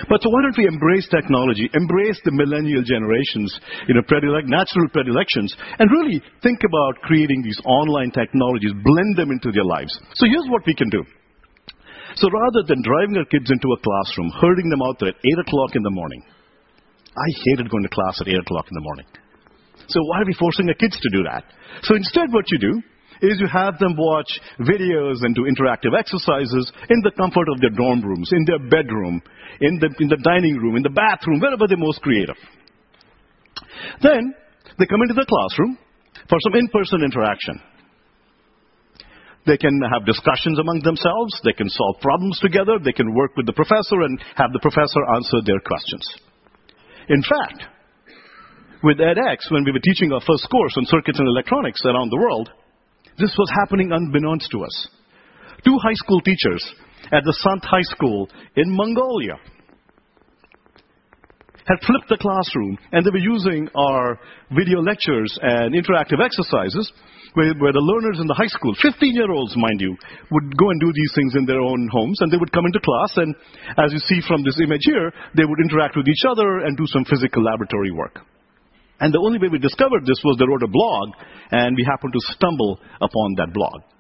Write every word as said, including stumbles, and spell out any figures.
But so why don't we embrace technology, embrace the millennial generations, you know, predilect, natural predilections, and really think about creating these online technologies, blend them into their lives. So here's what we can do. So rather than driving our kids into a classroom, herding them out there at eight o'clock in the morning, I hated going to class at eight o'clock in the morning. So why are we forcing our kids to do that? So instead what you do is you have them watch videos and do interactive exercises in the comfort of their dorm rooms, in their bedroom, in the, in the dining room, in the bathroom, wherever they're most creative. Then they come into the classroom for some in-person interaction. They can have discussions among themselves. They can solve problems together. They can work with the professor and have the professor answer their questions. In fact, with edX, when we were teaching our first course on circuits and electronics around the world, this was happening unbeknownst to us. Two high school teachers at the Sant High School in Mongolia had flipped the classroom, and they were using our video lectures and interactive exercises where, where the learners in the high school, fifteen-year-olds, mind you, would go and do these things in their own homes, and they would come into class, and as you see from this image here, they would interact with each other and do some physical laboratory work. And the only way we discovered this was they wrote a blog, and we happened to stumble upon that blog.